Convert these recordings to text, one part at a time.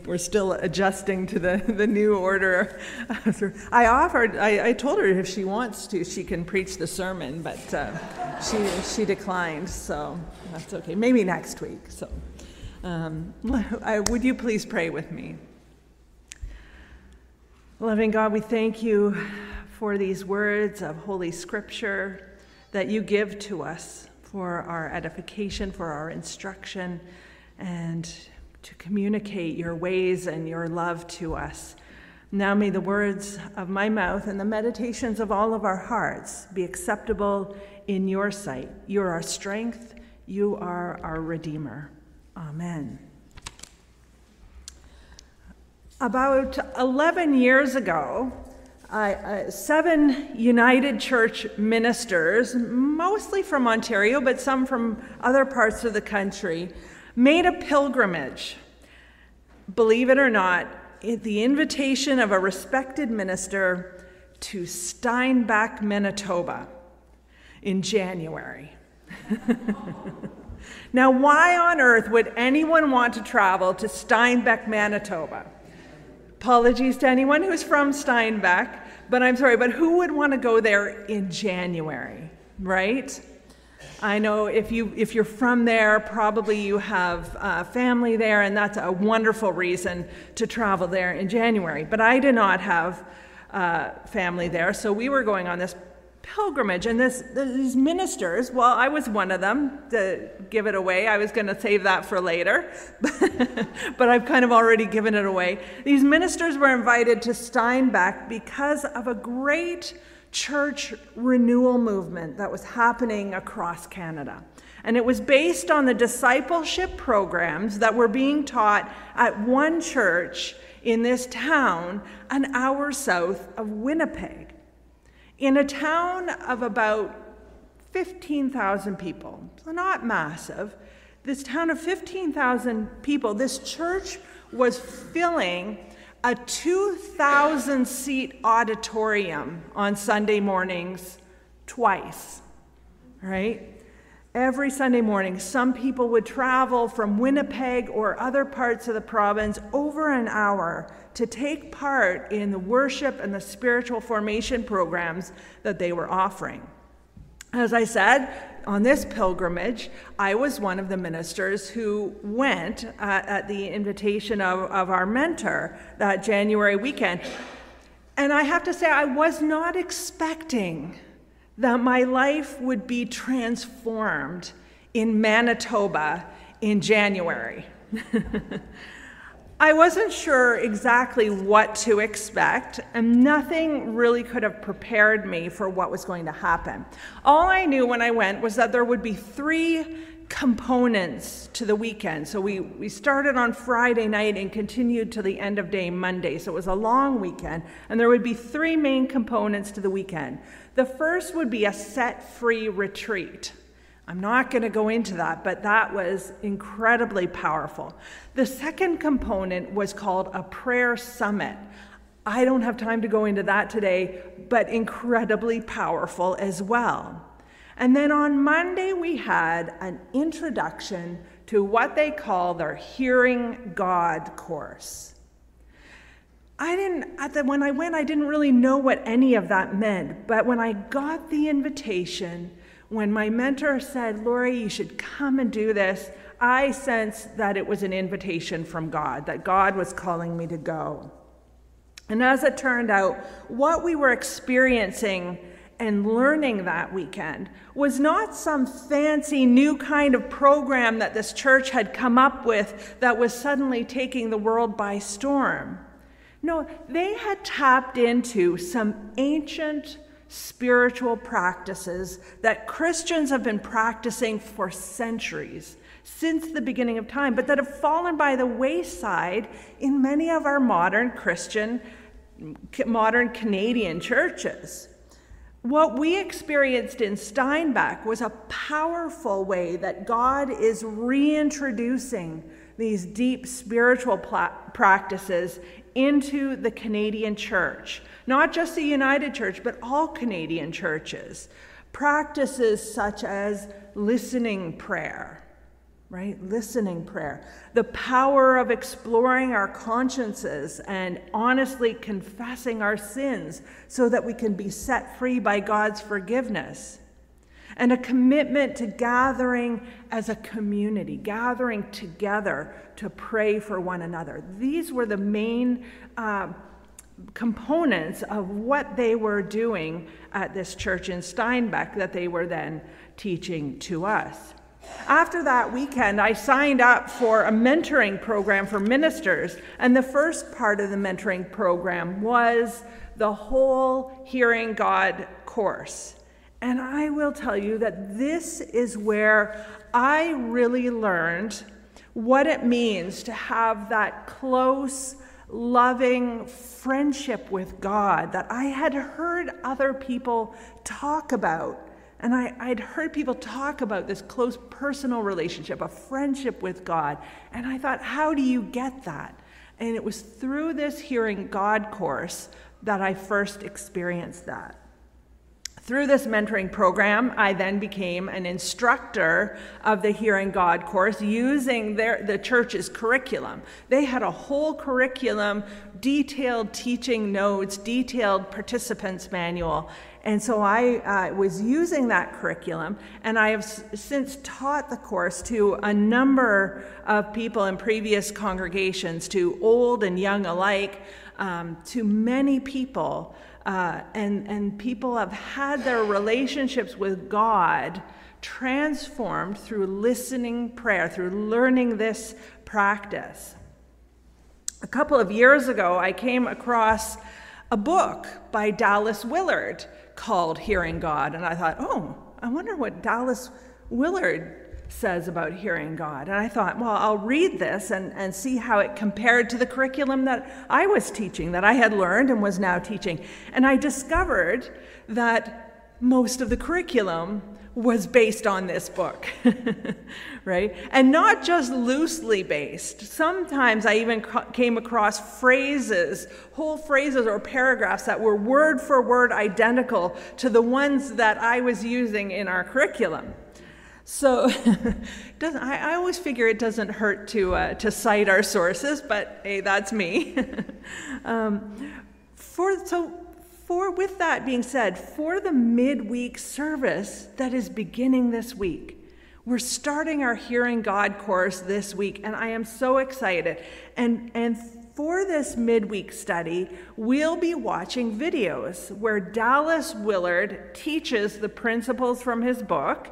we're still adjusting to the new order. I told her if she wants to, she can preach the sermon, but she declined, so that's okay. Maybe next week. So, would you please pray with me? Loving God, we thank you for these words of Holy Scripture that you give to us for our edification, for our instruction, and to communicate your ways and your love to us. Now may the words of my mouth and the meditations of all of our hearts be acceptable in your sight. You are our strength. You are our Redeemer. Amen. About 11 years ago, 7 United Church ministers, mostly from Ontario, but some from other parts of the country, made a pilgrimage, believe it or not, at the invitation of a respected minister to Steinbach, Manitoba in January. Now, why on earth would anyone want to travel to Steinbach, Manitoba? Apologies to anyone who's from Steinbach, but I'm sorry, but who would want to go there in January, right? I know if you're from there, probably you have family there, and that's a wonderful reason to travel there in January. But I did not have family there, so we were going on this pilgrimage. And these ministers, well, I was one of them, to give it away. I was going to save that for later, but I've kind of already given it away. These ministers were invited to Steinbach because of a great church renewal movement that was happening across Canada. And it was based on the discipleship programs that were being taught at one church in this town an hour south of Winnipeg. In a town of about 15,000 people, so not massive, this town of 15,000 people, this church was filling a 2,000-seat auditorium on Sunday mornings twice, right? Every Sunday morning, some people would travel from Winnipeg or other parts of the province over an hour to take part in the worship and the spiritual formation programs that they were offering. As I said, on this pilgrimage, I was one of the ministers who went at the invitation of our mentor that January weekend. And I have to say, I was not expecting that my life would be transformed in Manitoba in January. I wasn't sure exactly what to expect, and nothing really could have prepared me for what was going to happen. All I knew when I went was that there would be 3 components to the weekend. So we started on Friday night and continued to the end of day Monday. So it was a long weekend, and there would be 3 main components to the weekend. The first would be a set-free retreat. I'm not going to go into that, but that was incredibly powerful. The second component was called a prayer summit. I don't have time to go into that today, but incredibly powerful as well. And then on Monday, we had an introduction to what they call their Hearing God course. When I went, I didn't really know what any of that meant, but when I got the invitation, when my mentor said, "Lori, you should come and do this," I sensed that it was an invitation from God, that God was calling me to go. And as it turned out, what we were experiencing and learning that weekend was not some fancy new kind of program that this church had come up with that was suddenly taking the world by storm. No, they had tapped into some ancient spiritual practices that Christians have been practicing for centuries, since the beginning of time, but that have fallen by the wayside in many of our modern Canadian churches. What we experienced in Steinbach was a powerful way that God is reintroducing these deep spiritual practices into the Canadian church. Not just the United Church, but all Canadian churches. Practices such as listening prayer, right? Listening prayer. The power of exploring our consciences and honestly confessing our sins so that we can be set free by God's forgiveness. And a commitment to gathering as a community, gathering together to pray for one another. These were the main components of what they were doing at this church in Steinbach that they were then teaching to us. After that weekend, I signed up for a mentoring program for ministers, and the first part of the mentoring program was the whole Hearing God course. And I will tell you that this is where I really learned what it means to have that close, loving friendship with God that I had heard other people talk about. And I'd heard people talk about this close personal relationship, a friendship with God. And I thought, how do you get that? And it was through this Hearing God course that I first experienced that. Through this mentoring program, I then became an instructor of the Hearing God course using the church's curriculum. They had a whole curriculum, detailed teaching notes, detailed participants manual. And so I was using that curriculum, and I have since taught the course to a number of people in previous congregations, to old and young alike, to many people. And people have had their relationships with God transformed through listening prayer, through learning this practice. A couple of years ago, I came across a book by Dallas Willard called Hearing God, and I thought, oh, I wonder what Dallas Willard says about hearing God. And I thought, well, I'll read this and see how it compared to the curriculum that I was teaching, that I had learned and was now teaching. And I discovered that most of the curriculum was based on this book, right? And not just loosely based. Sometimes I even came across phrases, whole phrases or paragraphs that were word for word identical to the ones that I was using in our curriculum. So I always figure it doesn't hurt to cite our sources, but hey, that's me. With that being said, for the midweek service that is beginning this week, we're starting our Hearing God course this week, and I am so excited. And for this midweek study, we'll be watching videos where Dallas Willard teaches the principles from his book.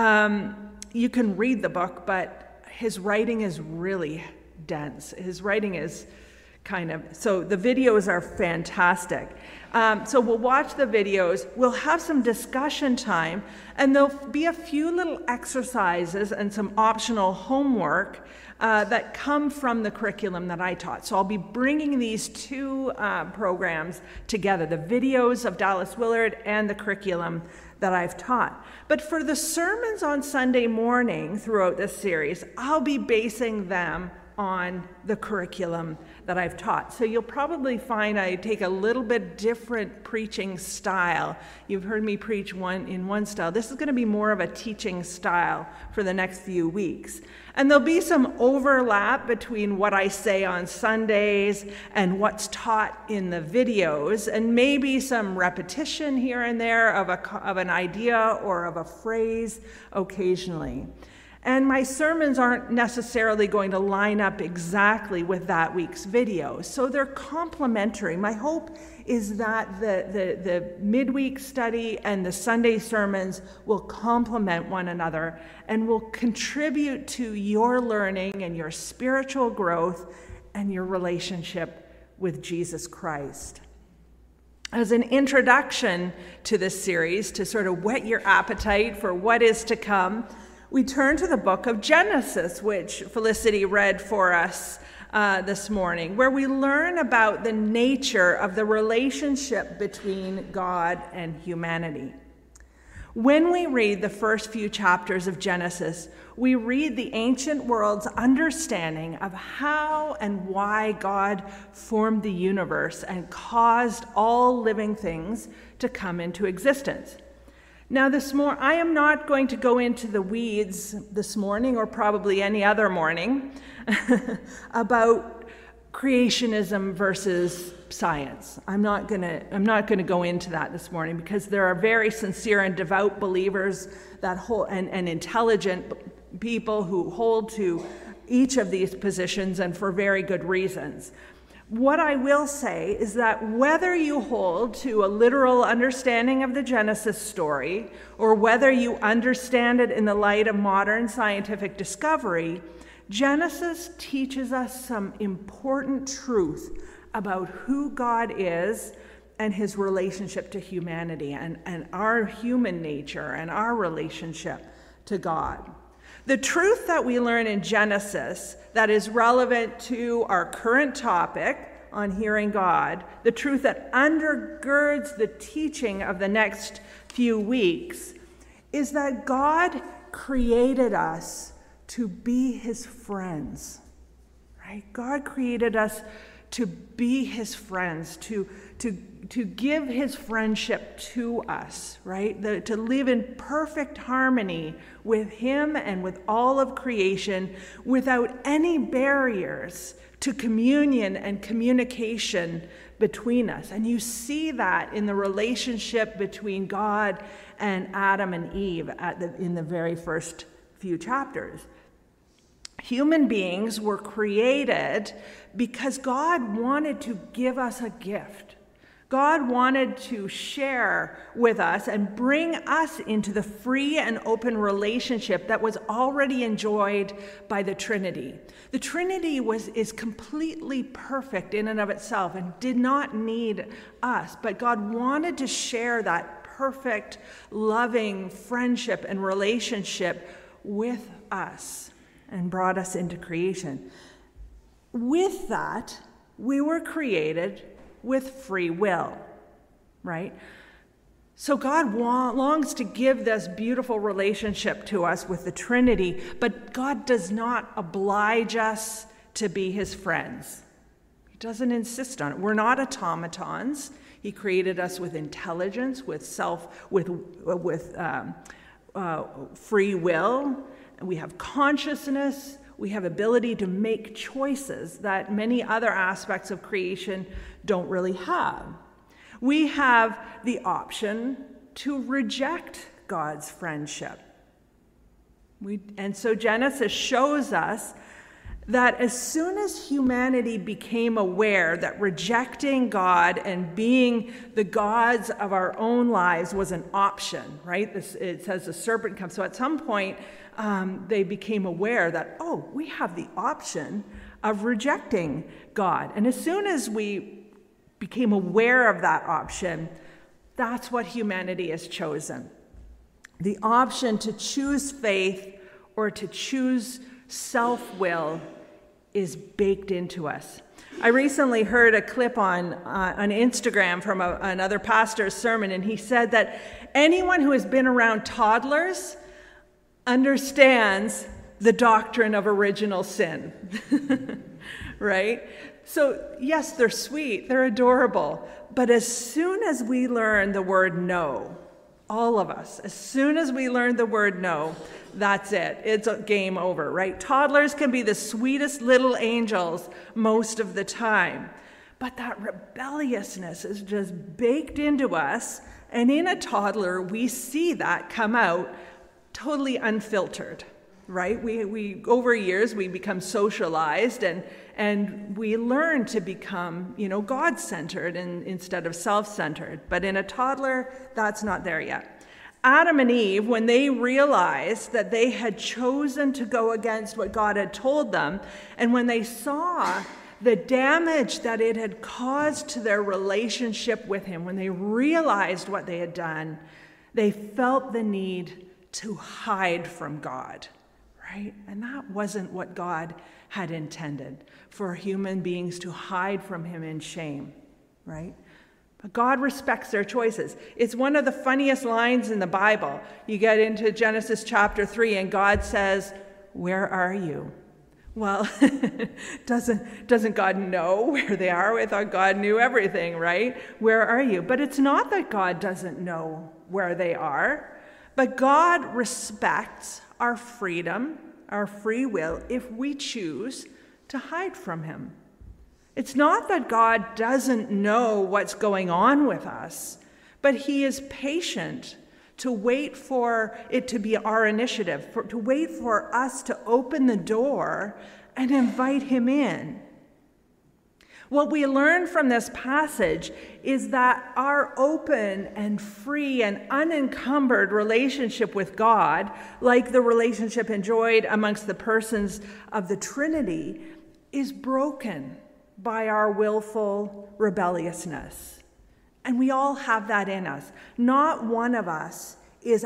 You can read the book, but his writing is really dense. His writing is so the videos are fantastic. So we'll watch the videos, we'll have some discussion time, and there'll be a few little exercises and some optional homework that come from the curriculum that I taught. So I'll be bringing these two programs together, the videos of Dallas Willard and the curriculum that I've taught. But for the sermons on Sunday morning throughout this series, I'll be basing them on the curriculum that I've taught. So you'll probably find I take a little bit different preaching style. You've heard me preach in one style. This is going to be more of a teaching style for the next few weeks. And there'll be some overlap between what I say on Sundays and what's taught in the videos, and maybe some repetition here and there of an idea or of a phrase occasionally. And my sermons aren't necessarily going to line up exactly with that week's video, so they're complementary. My hope is that the midweek study and the Sunday sermons will complement one another and will contribute to your learning and your spiritual growth and your relationship with Jesus Christ. As an introduction to this series, to sort of whet your appetite for what is to come, we turn to the book of Genesis, which Felicity read for us this morning, where we learn about the nature of the relationship between God and humanity. When we read the first few chapters of Genesis, we read the ancient world's understanding of how and why God formed the universe and caused all living things to come into existence. Now I am not going to go into the weeds this morning, or probably any other morning, about creationism versus science. I'm not going to go into that this morning, because there are very sincere and devout believers that hold, and intelligent people who hold to each of these positions, and for very good reasons. What I will say is that whether you hold to a literal understanding of the Genesis story, or whether you understand it in the light of modern scientific discovery, Genesis teaches us some important truth about who God is and his relationship to humanity, and our human nature and our relationship to God. The truth that we learn in Genesis that is relevant to our current topic on hearing God, the truth that undergirds the teaching of the next few weeks, is that God created us to be his friends, right? God created us to be his friends, to give his friendship to us, right? To live in perfect harmony with him and with all of creation, without any barriers to communion and communication between us. And you see that in the relationship between God and Adam and Eve in the very first few chapters. Human beings were created because God wanted to give us a gift. God wanted to share with us and bring us into the free and open relationship that was already enjoyed by the Trinity. The Trinity is completely perfect in and of itself and did not need us, but God wanted to share that perfect, loving friendship and relationship with us, and brought us into creation. With that, we were created with free will, right? So God longs to give this beautiful relationship to us with the Trinity, but God does not oblige us to be his friends. He doesn't insist on it. We're not automatons. He created us with intelligence, with free will. We have consciousness, we have ability to make choices that many other aspects of creation don't really have. We have the option to reject God's friendship. And so Genesis shows us that as soon as humanity became aware that rejecting God and being the gods of our own lives was an option, right? It says the serpent comes. So at some point, they became aware that, we have the option of rejecting God. And as soon as we became aware of that option, that's what humanity has chosen. The option to choose faith or to choose self-will is baked into us. I recently heard a clip on Instagram from another pastor's sermon, and he said that anyone who has been around toddlers understands the doctrine of original sin, right? So yes, they're sweet, they're adorable, but as soon as we learn the word no, all of us, as soon as we learn the word no, that's it. It's a game over, right? Toddlers can be the sweetest little angels most of the time, but that rebelliousness is just baked into us, and in a toddler, we see that come out totally unfiltered, right? We over years, we become socialized, and we learn to become, God-centered instead of self-centered. But in a toddler, that's not there yet. Adam and Eve, when they realized that they had chosen to go against what God had told them, and when they saw the damage that it had caused to their relationship with him, when they realized what they had done, they felt the need to hide from God, right? And that wasn't what God had intended, for human beings to hide from him in shame, right? But God respects their choices. It's one of the funniest lines in the Bible. You get into Genesis chapter 3, and God says, "Where are you?" Well, doesn't God know where they are? We thought God knew everything, right? Where are you? But it's not that God doesn't know where they are. But God respects our freedom, our free will, if we choose to hide from him. It's not that God doesn't know what's going on with us, but he is patient to wait for it to be our initiative, to wait for us to open the door and invite him in. What we learn from this passage is that our open and free and unencumbered relationship with God, like the relationship enjoyed amongst the persons of the Trinity, is broken by our willful rebelliousness. And we all have that in us. Not one of us is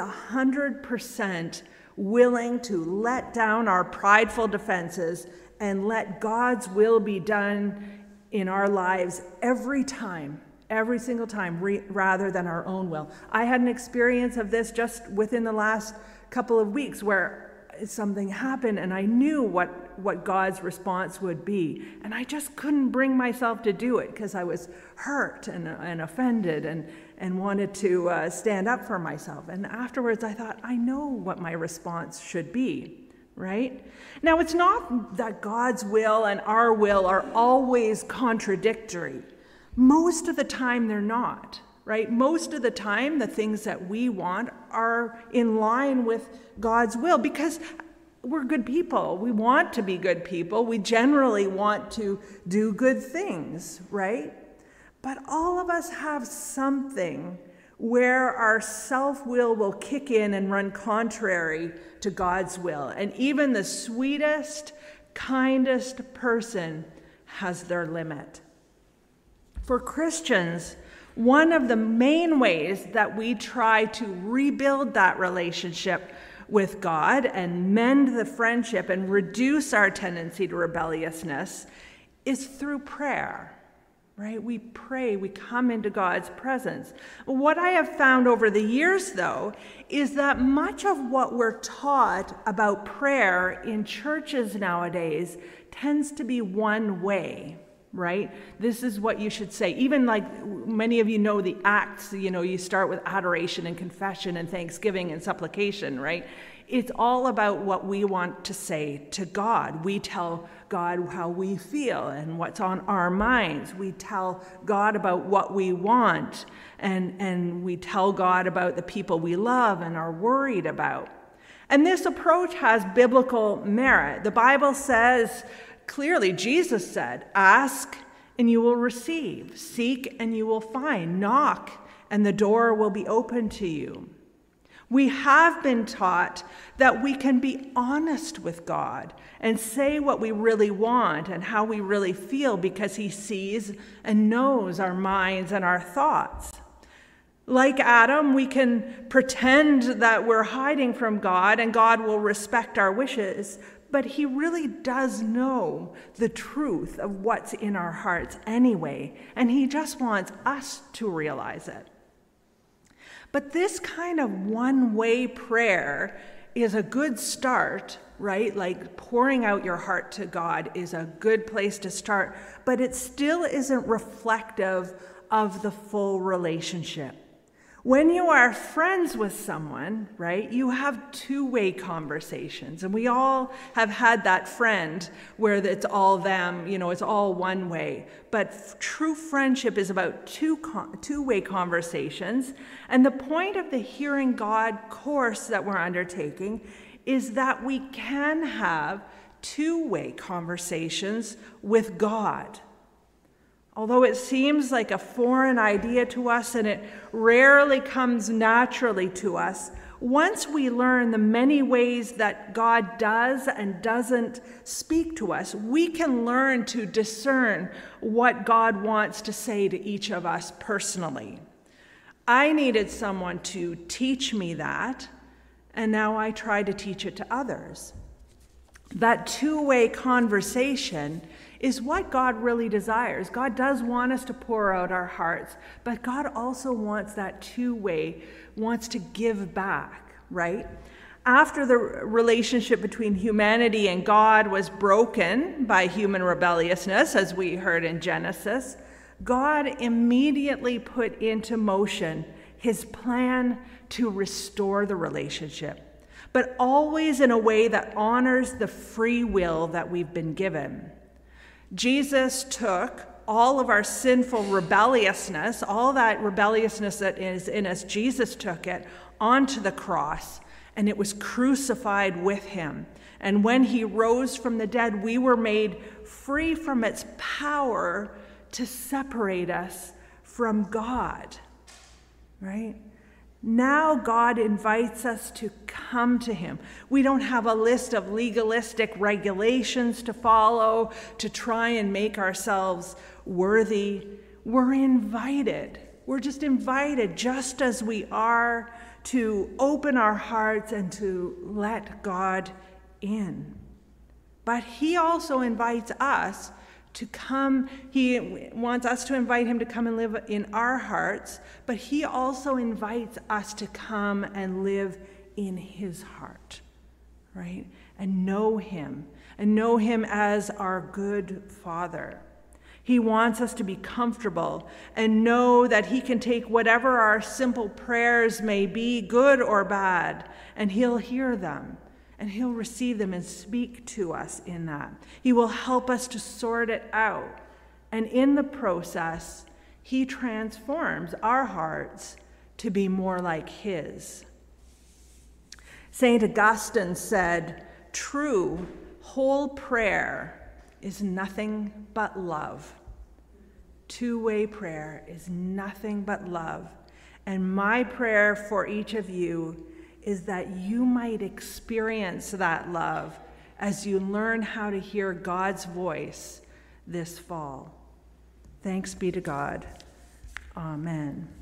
100% willing to let down our prideful defenses and let God's will be done in our lives every time, every single time, rather than our own will. I had an experience of this just within the last couple of weeks where something happened and I knew what God's response would be. And I just couldn't bring myself to do it because I was hurt and offended and wanted to stand up for myself. And afterwards I thought, I know what my response should be, right? Now, it's not that God's will and our will are always contradictory. Most of the time they're not. Right? Most of the time, the things that we want are in line with God's will because we're good people. We want to be good people. We generally want to do good things, right? But all of us have something where our self-will will kick in and run contrary to God's will. And even the sweetest, kindest person has their limit. For Christians, one of the main ways that we try to rebuild that relationship with God and mend the friendship and reduce our tendency to rebelliousness is through prayer, right? We pray, we come into God's presence. What I have found over the years, though, is that much of what we're taught about prayer in churches nowadays tends to be one way. Right? This is what you should say. Even like many of you know the Acts, you start with adoration and confession and thanksgiving and supplication, right? It's all about what we want to say to God. We tell God how we feel and what's on our minds. We tell God about what we want, and we tell God about the people we love and are worried about. And this approach has biblical merit. The Bible says, clearly, Jesus said, ask and you will receive, seek and you will find, knock and the door will be open to you. We have been taught that we can be honest with God and say what we really want and how we really feel because he sees and knows our minds and our thoughts. Like Adam, we can pretend that we're hiding from God and God will respect our wishes, but he really does know the truth of what's in our hearts anyway, and he just wants us to realize it. But this kind of one-way prayer is a good start, right? Like pouring out your heart to God is a good place to start, but it still isn't reflective of the full relationship. When you are friends with someone, right, you have two-way conversations. And we all have had that friend where it's all them, it's all one way. But true friendship is about two-way conversations. And the point of the Hearing God course that we're undertaking is that we can have two-way conversations with God. Although it seems like a foreign idea to us and it rarely comes naturally to us, once we learn the many ways that God does and doesn't speak to us, we can learn to discern what God wants to say to each of us personally. I needed someone to teach me that, and now I try to teach it to others. That two-way conversation is what God really desires. God does want us to pour out our hearts, but God also wants that two-way, wants to give back, right? After the relationship between humanity and God was broken by human rebelliousness, as we heard in Genesis, God immediately put into motion his plan to restore the relationship, but always in a way that honors the free will that we've been given. Jesus took all of our sinful rebelliousness, all that rebelliousness that is in us, Jesus took it onto the cross, and it was crucified with him. And when he rose from the dead, we were made free from its power to separate us from God, right? Now God invites us to come to him. We don't have a list of legalistic regulations to follow to try and make ourselves worthy. We're invited. We're just invited, just as we are, to open our hearts and to let God in. But he also invites us to come. He wants us to invite him to come and live in our hearts, but he also invites us to come and live in his heart, right? And know him as our good Father. He wants us to be comfortable and know that he can take whatever our simple prayers may be, good or bad, and he'll hear them. And he'll receive them and speak to us in that. He will help us to sort it out. And in the process, he transforms our hearts to be more like his. St. Augustine said, "True, whole prayer is nothing but love." Two-way prayer is nothing but love. And my prayer for each of you is that you might experience that love as you learn how to hear God's voice this fall. Thanks be to God. Amen.